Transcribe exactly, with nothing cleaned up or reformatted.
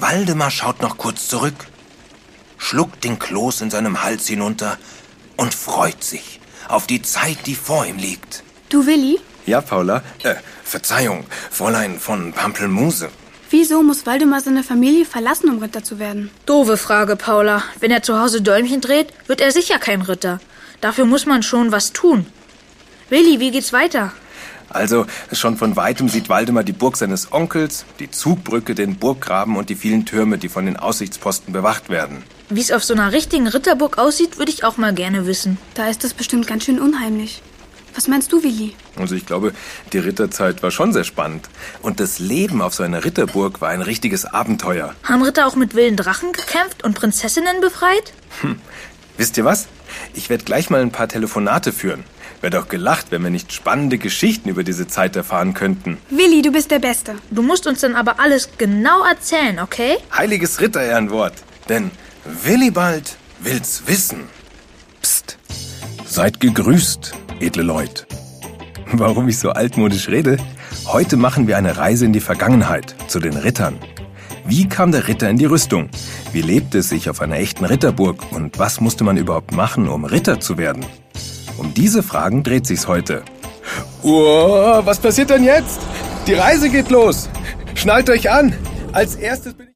Waldemar schaut noch kurz zurück, schluckt den Kloß in seinem Hals hinunter und freut sich auf die Zeit, die vor ihm liegt. Du, Willi? Ja, Paula? Äh, Verzeihung, Fräulein von Pampelmuse. Wieso muss Waldemar seine Familie verlassen, um Ritter zu werden? Doofe Frage, Paula. Wenn er zu Hause Däumchen dreht, wird er sicher kein Ritter. Dafür muss man schon was tun. Willi, wie geht's weiter? Also, schon von Weitem sieht Waldemar die Burg seines Onkels, die Zugbrücke, den Burggraben und die vielen Türme, die von den Aussichtsposten bewacht werden. Wie es auf so einer richtigen Ritterburg aussieht, würde ich auch mal gerne wissen. Da ist es bestimmt ganz schön unheimlich. Was meinst du, Willi? Also ich glaube, die Ritterzeit war schon sehr spannend. Und das Leben auf so einer Ritterburg war ein richtiges Abenteuer. Haben Ritter auch mit wilden Drachen gekämpft und Prinzessinnen befreit? Hm. Wisst ihr was? Ich werde gleich mal ein paar Telefonate führen. Wäre doch gelacht, wenn wir nicht spannende Geschichten über diese Zeit erfahren könnten. Willi, du bist der Beste. Du musst uns dann aber alles genau erzählen, okay? Heiliges Ritterehrenwort. Denn Willibald will's wissen. Psst. Seid gegrüßt, edle Leut. Warum ich so altmodisch rede? Heute machen wir eine Reise in die Vergangenheit, zu den Rittern. Wie kam der Ritter in die Rüstung? Wie lebte es sich auf einer echten Ritterburg? Und was musste man überhaupt machen, um Ritter zu werden? Um diese Fragen dreht sich's heute. Oh, was passiert denn jetzt? Die Reise geht los. Schnallt euch an. Als erstes bin ich...